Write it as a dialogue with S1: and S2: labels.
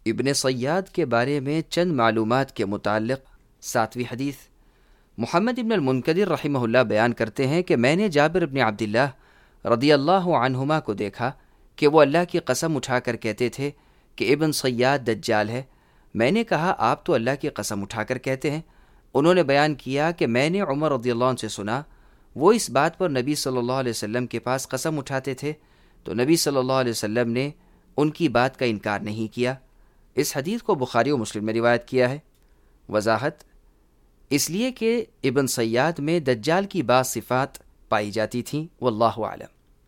S1: इब्न सय्याद के बारे में चंद मालूमात के मुताल्लिक़ 7वीं हदीस। मुहम्मद इब्न अल-मुनकदिर रहमहुल्लाह बयान करते हैं कि मैंने जाबिर इब्न अब्दुल्लाह रदियल्लाहु अन्हुमा को देखा कि वो अल्लाह की कसम उठाकर कहते थे कि इब्न सय्याद दज्जाल है। मैंने कहा, आप तो अल्लाह की कसम उठाकर कहते हैं। उन्होंने बयान किया कि मैंने उमर रदियल्लाहु अन्हु से सुना, वो इस बात पर नबी सल्लल्लाहु अलैहि वसल्लम के पास कसम उठाते थे तो नबी सल्लल्लाहु अलैहि वसल्लम ने उनकी बात का इनकार नहीं किया। इस हदीस को बुखारी और मुस्लिम में रिवायत किया है। वजाहत इसलिए कि इब्न सय्याद में दज्जाल की बाज़ सिफ़ात पाई जाती थीं। वल्लाहु आलम।